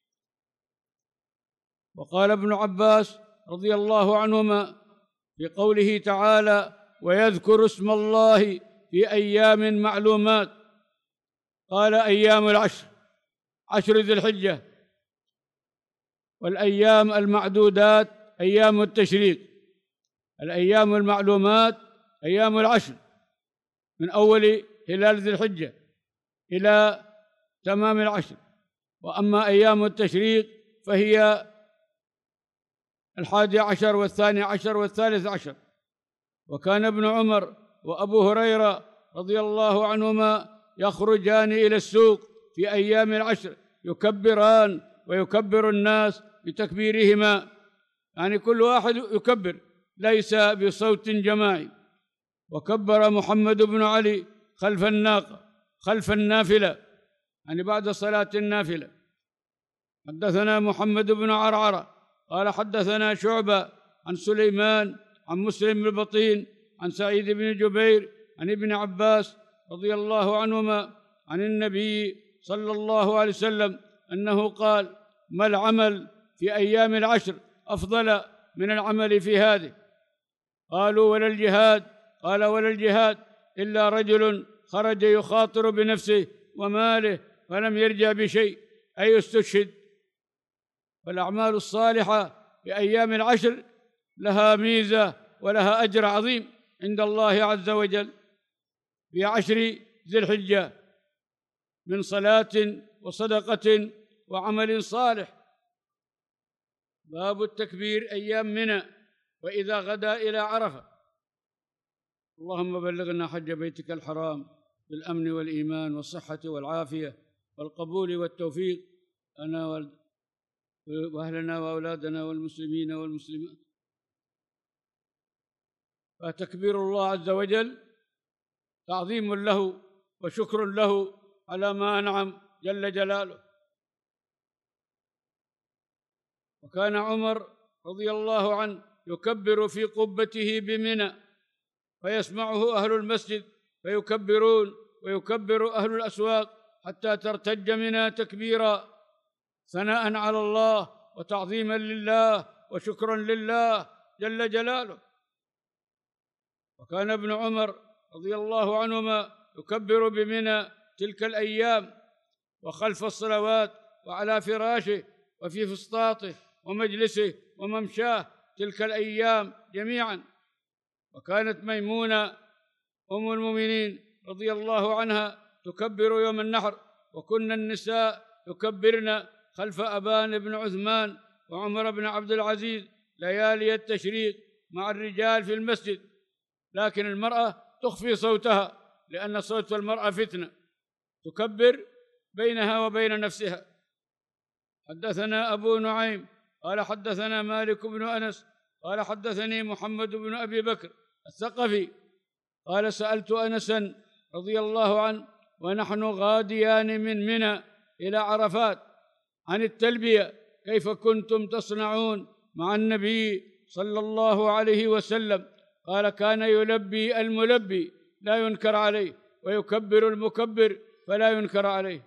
S1: وقال ابن عباس رضي الله عنهما في قوله تعالى: ويذكر اسم الله في أيام معلومات، قال: أيام العشر، 10 ذي الحجة، والأيام المعدودات أيام التشريق. الأيام المعلومات أيام العشر من أول هلال ذي الحجة إلى تمام العشر. وأما أيام التشريق فهي 11 و12 و13. وكان ابن عمر وأبو هريرة رضي الله عنهما يخرجان إلى السوق في أيام العشر، يكبران ويكبر الناس بتكبيرهما، يعني كل واحد يكبر ليس بصوت جماعي. وكبر محمد بن علي خلف الناقة، خلف النافلة، يعني بعد صلاة النافلة. حدثنا محمد بن عرعرة قال حدثنا شعبة عن سليمان عن مسلم بن بطين عن سعيد بن جبير عن ابن عباس رضي الله عنهما عن النبي صلى الله عليه وسلم أنه قال: ما العمل في أيام العشر أفضل من العمل في هذه؟ قالوا: ولا الجهاد. قال: ولا الجهاد إلا رجل خرج يخاطر بنفسه وماله فلم يرجع بشيء، أي استشهد. فالأعمال الصالحة في أيام العشر لها ميزة ولها أجر عظيم عند الله عز وجل. في 10 ذي الحجة من صلاة وصدقة وعمل صالح. باب التكبير أيام منى وإذا غدا إلى عرفة. اللهم بلغنا حج بيتك الحرام بالأمن والإيمان والصحة والعافية والقبول والتوفيق لنا وأهلنا وأولادنا والمسلمين والمسلمات. فتكبير الله عز وجل تعظيم له وشكر له على ما أنعم جل جلاله. وكان عمر رضي الله عنه يكبر في قبته بمنى، فيسمعه أهل المسجد فيكبرون، ويكبر أهل الأسواق حتى ترتج منى تكبيرا، ثناء على الله وتعظيما لله وشكرا لله جل جلاله. وكان ابن عمر رضي الله عنهما يكبر بمنى تلك الأيام وخلف الصلوات وعلى فراشه وفي فسطاطه ومجلسه وممشاه تلك الأيام جميعا. وكانت ميمونة أم المؤمنين رضي الله عنها تكبر يوم النحر، وكنا النساء يكبرن خلف أبان بن عثمان وعمر بن عبد العزيز ليالي التشريق مع الرجال في المسجد. لكن المرأة تخفي صوتها لأن صوت المرأة فتنة، تكبر بينها وبين نفسها. حدثنا أبو نعيم قال حدثنا مالك بن أنس قال حدثني محمد بن أبي بكر الثقفي قال سألت أنسا رضي الله عنه ونحن غاديان من منى إلى عرفات عن التلبية، كيف كنتم تصنعون مع النبي صلى الله عليه وسلم؟ قال كان يلبي الملبي لا ينكر عليه، ويكبر المكبر فلا ينكر عليه.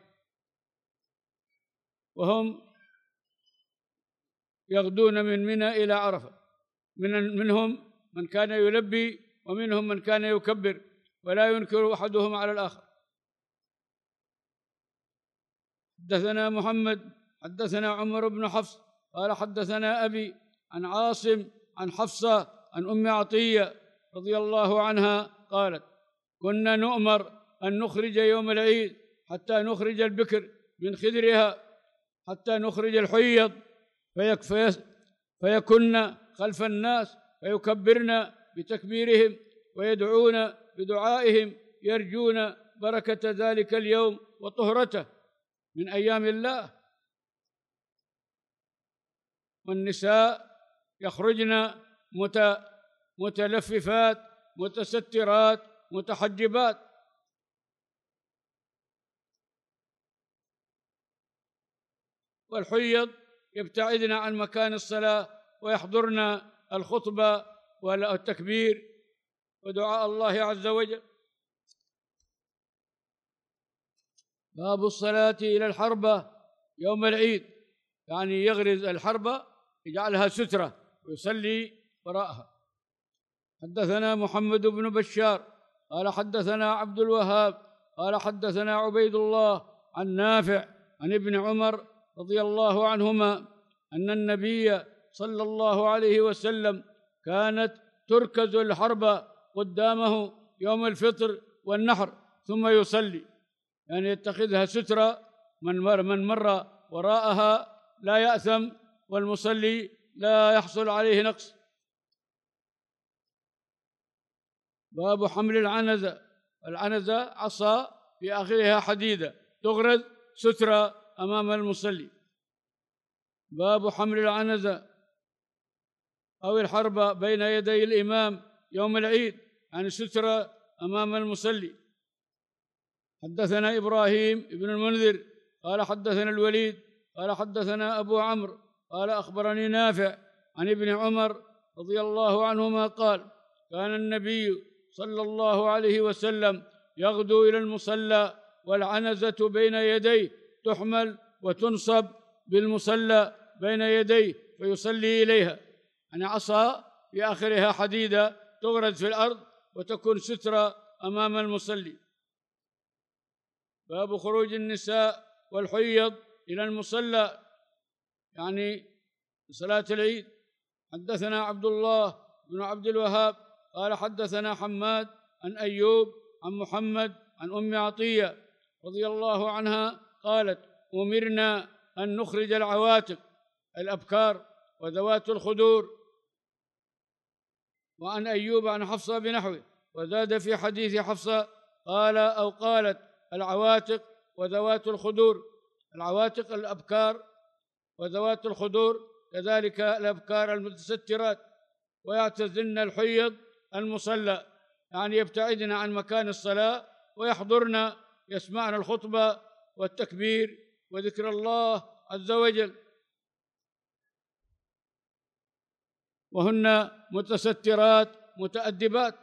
S1: وهم يغدون من منى إلى عرفة، منهم من كان يلبي ومنهم من كان يكبر، ولا ينكر أحدهم على الآخر. حدثنا محمد حدثنا عمر بن حفص قال حدثنا أبي عن عاصم عن حفصة عن أم عطية رضي الله عنها قالت كنا نؤمر أن نخرج يوم العيد حتى نخرج البكر من خدرها، حتى نخرج الحيض فيكن خلف الناس فيكبرن بتكبيرهم ويدعون بدعائهم يرجون بركة ذلك اليوم وطهرته من أيام الله. والنساء يخرجن متلففات متسترات متحجبات. والحيض يبتعدن عن مكان الصلاة ويحضرن الخطبة والتكبير ودعاء الله عز وجل. باب الصلاة إلى الحربة يوم العيد، يعني يغرز الحربة يجعلها سترة ويصلي وراءها. حدثنا محمد بن بشار قال حدثنا عبد الوهاب قال حدثنا عبيد الله عن نافع عن ابن عمر رضي الله عنهما أن النبي صلى الله عليه وسلم كانت تركز الحربة قدامه يوم الفطر والنحر ثم يصلي، يعني يتخذها سترة، من مر وراءها لا يأثم والمصلي لا يحصل عليه نقص. باب حمل العنزة. العنزة عصا في آخرها حديدة تغرز سترة أمام المصلي. باب حمل العنزة أو الحربة بين يدي الإمام يوم العيد، يعني سترة أمام المصلي. حدثنا إبراهيم بن المنذر قال حدثنا الوليد قال حدثنا أبو عمرو قال أخبرني نافع عن ابن عمر رضي الله عنهما قال كان النبي صلى الله عليه وسلم يغدو إلى المصلى والعنزة بين يديه تحمل وتنصب بالمصلى بين يديه فيصلي إليها، يعني عصا في آخرها حديدة تغرز في الأرض وتكون سترة أمام المصلي. باب خروج النساء والحيض إلى المصلى، يعني صلاة العيد. حدثنا عبد الله بن عبد الوهاب قال حدثنا حماد عن أيوب عن محمد عن أم عطية رضي الله عنها قالت أمرنا أن نخرج العواتق الأبكار وذوات الخدور. وعن أيوب عن حفصة بنحوه، وزاد في حديث حفصة قال أو قالت العواتق وذوات الخدور. العواتق الأبكار وذوات الخدور كذلك الأبكار المتسترات، ويعتزلن الحيض المصلى، يعني يبتعدن عن مكان الصلاة ويحضرن يسمعن الخطبة والتكبير وذكر الله عز وجل، وهن متسترات متأدبات.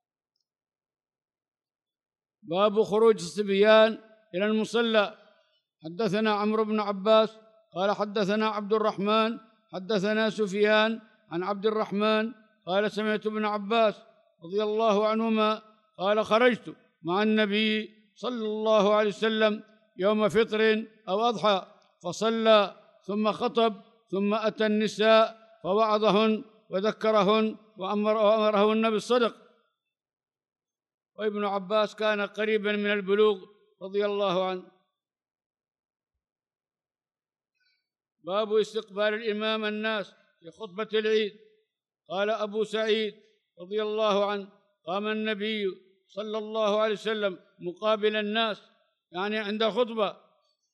S1: باب خروج الصبيان إلى المصلى. حدثنا عمرو بن عباس قال حدثنا عبد الرحمن حدثنا سفيان عن عبد الرحمن قال سمعت ابن عباس رضي الله عنهما قال خرجت مع النبي صلى الله عليه وسلم يوم فطر أو أضحى فصلى ثم خطب ثم أتى النساء فوعظهن وذكرهن وأمرهن بالصدق. وابن عباس كان قريبا من البلوغ رضي الله عنه. باب استقبال الإمام الناس في خطبة العيد. قال أبو سعيد رضي الله عنه قام النبي صلى الله عليه وسلم مقابل الناس، يعني عند الخطبة،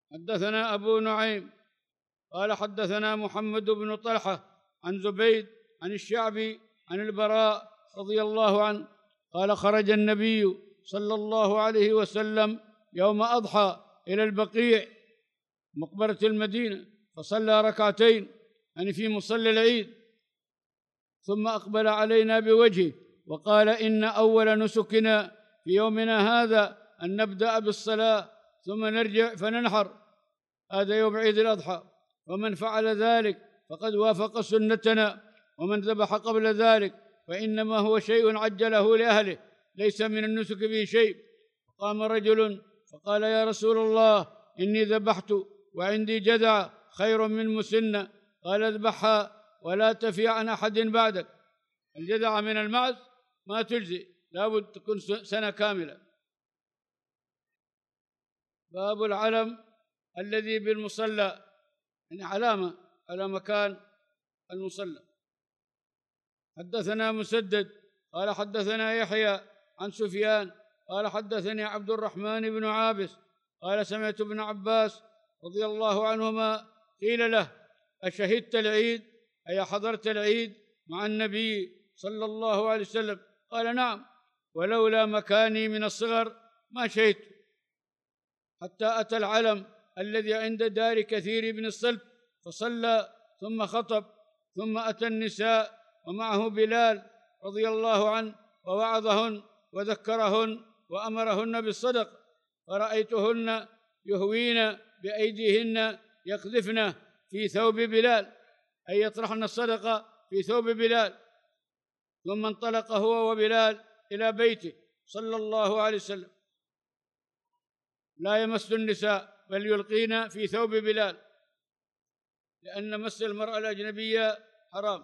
S1: حدثنا أبو نعيم قال حدثنا محمد بن طلحة عن زبيد عن الشعبي عن البراء رضي الله عنه قال خرج النبي صلى الله عليه وسلم يوم أضحى إلى البقيع مقبرة المدينة فصلى ركعتين يعني في مصلى العيد، ثم أقبل علينا بوجهه وقال إن أول نسكنا في يومنا هذا أن نبدأ بالصلاة ثم نرجع فننحر، هذا يوم عيد الأضحى، ومن فعل ذلك فقد وافق سنتنا، ومن ذبح قبل ذلك فإنما هو شيء عجله لأهله ليس من النسك به شيء. قام رجل فقال يا رسول الله إني ذبحت وعندي جذع خير من مسنة، قال اذبحها ولا تفي عن أحد بعدك. الجذع من المعز ما تجزي، لابد تكون سنة كاملة. باب العلم الذي بالمصلى، يعني علامة على مكان المصلى. حدثنا مسدد قال حدثنا يحيى عن سفيان قال حدثني عبد الرحمن بن عابس قال سمعت ابن عباس رضي الله عنهما قيل له أشهدت العيد أي حضرت العيد مع النبي صلى الله عليه وسلم؟ قال نعم، ولولا مكاني من الصغر ما شهدت. حتى أتى العلم الذي عند دار كثير بن الصلب فصلى ثم خطب، ثم أتى النساء ومعه بلال رضي الله عنه ووعظهن وذكرهن وأمرهن بالصدق، فرأيتهن يهوين بأيديهن يقذفن في ثوب بلال، أي يطرحن الصدقة في ثوب بلال. ثم انطلق هو وبلال إلى بيته صلى الله عليه وسلم، لا يمس النساء بل يلقين في ثوب بلال، لأن مس المرأة الأجنبية حرام.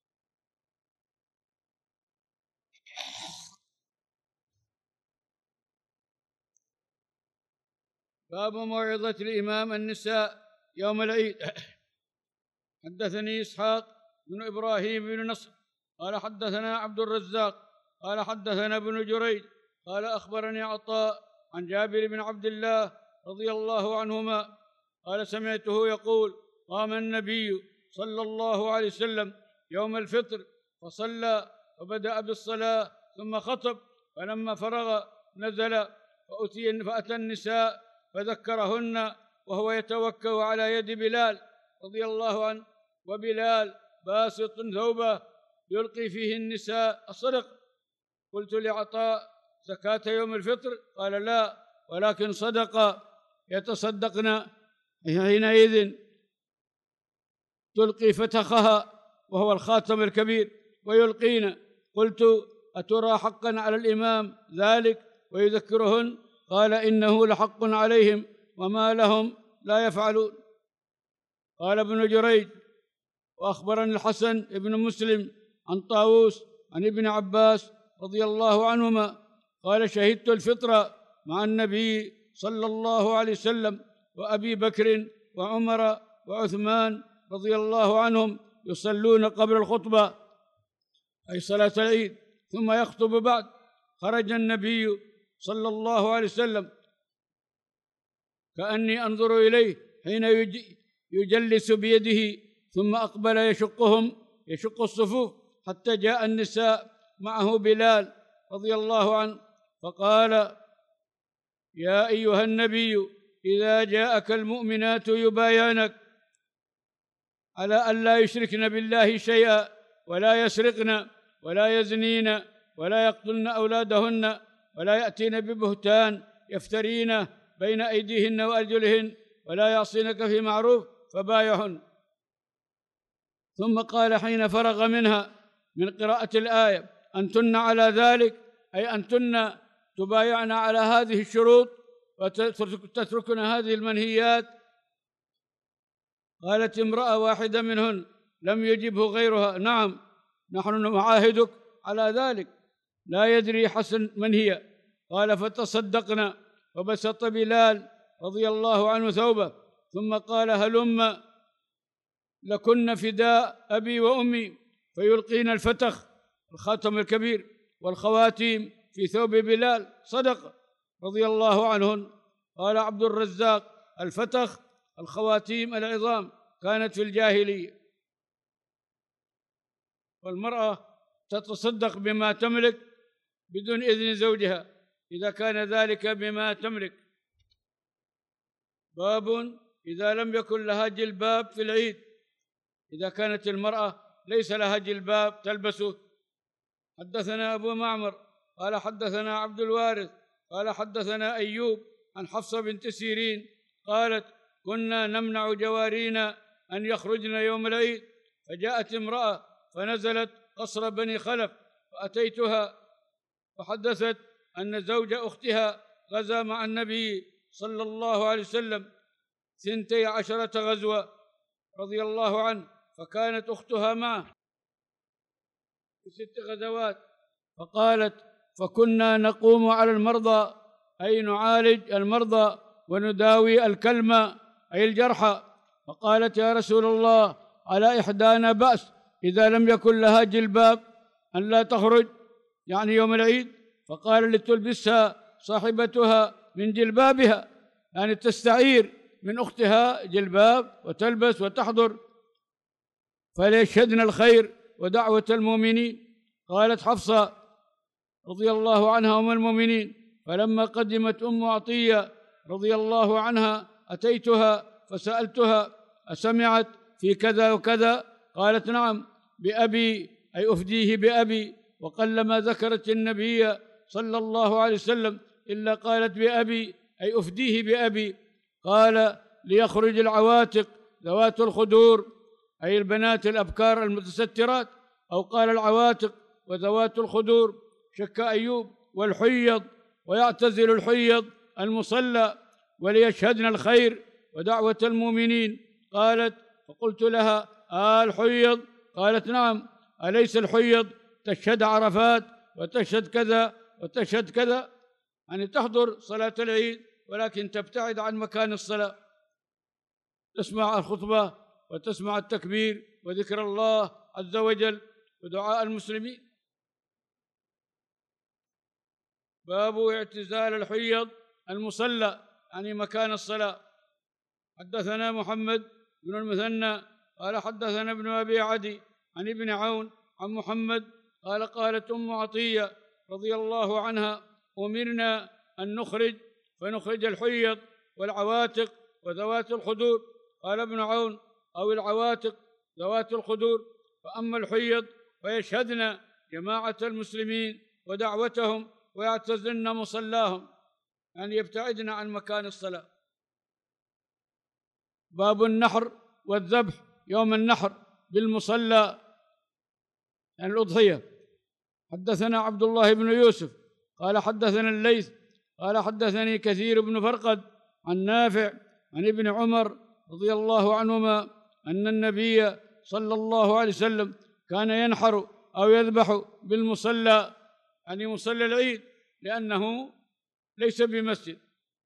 S1: باب موعظة الإمام النساء يوم العيد. حدثني إسحاق بن إبراهيم بن نصر قال حدثنا عبد الرزاق قال حدثنا ابن جريج قال أخبرني عطاء عن جابر بن عبد الله رضي الله عنهما قال سمعته يقول قام النبي صلى الله عليه وسلم يوم الفطر فصلى وبدأ بالصلاة ثم خطب، فلما فرغ نزل فأتى النساء فذكرهن وهو يتوكأ على يد بلال رضي الله عنه، وبلال باسط ثوبه يلقي فيه النساء الصدق. قلت لعطاء زكاة يوم الفطر؟ قال لا، ولكن صدق يتصدقن حينئذ تلقي فتخها وهو الخاتم الكبير ويلقين. قلت أترى حقا على الإمام ذلك ويذكرهن؟ قال إنه لحق عليهم وما لهم لا يفعلون. قال ابن جريج وأخبرني الحسن بن مسلم عن طاووس عن ابن عباس رضي الله عنهما قال شهدت الفطر مع النبي صلى الله عليه وسلم وأبي بكر وعمر وعثمان رضي الله عنهم يصلون قبل الخطبة أي صلاة العيد ثم يخطب بعد. خرج النبي صلى الله عليه وسلم كأني أنظر إليه حين يجلس بيده، ثم أقبل يشق الصفوف حتى جاء النساء معه بلال رضي الله عنه فقال يا أيها النبي إذا جاءك المؤمنات يبايعنك على أن لا يشركن بالله شيئا ولا يسرقن ولا يزنين ولا يقتلن أولادهن ولا يأتين ببهتان يفترين بين أيديهن وأرجلهن ولا يعصينك في معروف فبايعهن. ثم قال حين فرغ منها من قراءة الآية أنتن على ذلك، أي أنتن تبايعن على هذه الشروط وتتركن هذه المنهيات؟ قالت امرأة واحدة منهن لم يجبه غيرها نعم نحن نعاهدك على ذلك، لا يدري حسن من هي. قال فتصدقنا، وبسط بلال رضي الله عنه ثوبه ثم قال هلم لكن فداء أبي وأمي، فيلقين الفتخ الخاتم الكبير والخواتيم في ثوب بلال، صدق رضي الله عنهن. قال عبد الرزاق الفتخ الخواتيم العظام كانت في الجاهلية. والمرأة تتصدق بما تملك بدون إذن زوجها إذا كان ذلك بما تملك. باب إذا لم يكن لها جلباب في العيد، إذا كانت المرأة ليس لها جلباب تلبسه. حدثنا أبو معمر قال حدثنا عبد الوارث قال حدثنا أيوب عن حفصة بنت سيرين قالت كنا نمنع جوارينا أن يخرجن يوم العيد، فجاءت امرأة فنزلت قصر بني خلف فأتيتها فحدثت أن زوج أختها غزا مع النبي صلى الله عليه وسلم 12 غزوة رضي الله عنه، فكانت أختها معه في 6 غزوات. فقالت فكنا نقوم على المرضى، أي نعالج المرضى ونداوي الكلمة أي الجرحى. فقالت يا رسول الله على إحدانا بأس إذا لم يكن لها جلباب أن لا تخرج يعني يوم العيد؟ فقال لتلبسها صاحبتها من جلبابها، يعني تستعير من أختها جلباب وتلبس وتحضر فليشهدن الخير ودعوة المؤمنين. قالت حفصة رضي الله عنها أم المؤمنين فلما قدمت أم عطية رضي الله عنها أتيتها فسألتها أسمعت في كذا وكذا؟ قالت نعم بأبي، أي أفديه بأبي، وقلما ذكرت النبي صلى الله عليه وسلم إلا قالت بأبي، أي أفديه بأبي. قال ليخرج العواتق ذوات الخدور، أي البنات الأبكار المتسترات، أو قال العواتق وذوات الخدور، شك أيوب، والحيض، ويعتزل الحيض المصلى وليشهدن الخير ودعوة المؤمنين. قالت فقلت لها الحيض؟ قالت نعم. أليس الحيض تشهد عرفات وتشهد كذا وتشهد كذا؟ يعني تحضر صلاة العيد ولكن تبتعد عن مكان الصلاة، تسمع الخطبة وتسمع التكبير وذكر الله عز وجل ودعاء المسلمين. باب اعتزال الحيض المصلى يعني مكان الصلاة. حدثنا محمد بن المثنى قال حدثنا ابن أبي عدي عن ابن عون عن محمد قال قالت أم عطية رضي الله عنها أمرنا أن نخرج فنخرج الحيض والعواتق وذوات الخدور. قال ابن عون أو العواتق ذوات الخدور، فأما الحيض فيشهدن جماعة المسلمين ودعوتهم ويعتزلن مصلاهم، يعني يبتعدن عن مكان الصلاة. باب النحر والذبح يوم النحر بالمصلى يعني الأضحية. حدثنا عبد الله بن يوسف قال حدثنا الليث قال حدثني كثير بن فرقد عن نافع عن ابن عمر رضي الله عنهما أن النبي صلى الله عليه وسلم كان ينحر أو يذبح بالمصلى يعني مصلى العيد لأنه ليس بمسجد.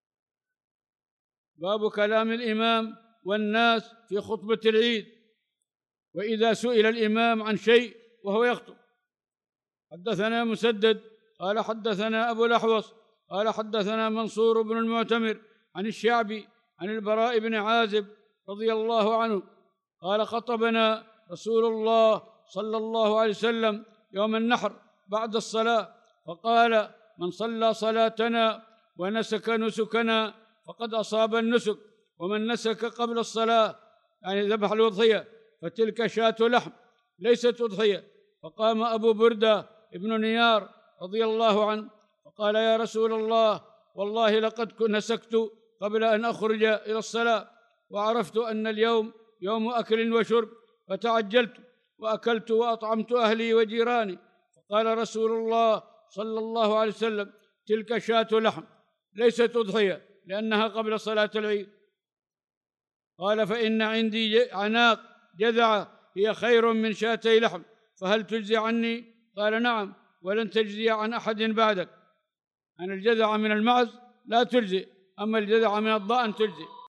S1: باب كلام الإمام والناس في خطبة العيد وإذا سئل الإمام عن شيء وهو يخطب. حدثنا مسدد قال حدثنا أبو الأحوص قال حدثنا منصور بن المعتمر عن الشعبي عن البراء بن عازب رضي الله عنه قال خطبنا رسول الله صلى الله عليه وسلم يوم النحر بعد الصلاة فقال من صلى صلاتنا ونسك نسكنا فقد أصاب النسك، ومن نسك قبل الصلاة يعني ذبح الأضحية فتلك شاة لحم ليست أضحية. فقام أبو بردة ابن نيار رضي الله عنه فقال يا رسول الله والله لقد نسكت قبل أن أخرج إلى الصلاة، وعرفت أن اليوم يوم أكل وشرب فتعجلت وأكلت وأطعمت أهلي وجيراني. فقال رسول الله صلى الله عليه وسلم تلك شاة لحم ليست أضحية لأنها قبل صلاة العيد. قال فإن عندي عناق جذعة هي خير من شاتي لحم فهل تجزي عني؟ قال نعم ولن تجزي عن أحد بعدك. أن الجذعة من المعز لا تجزي، أما الجذعة من الضأن تجزي.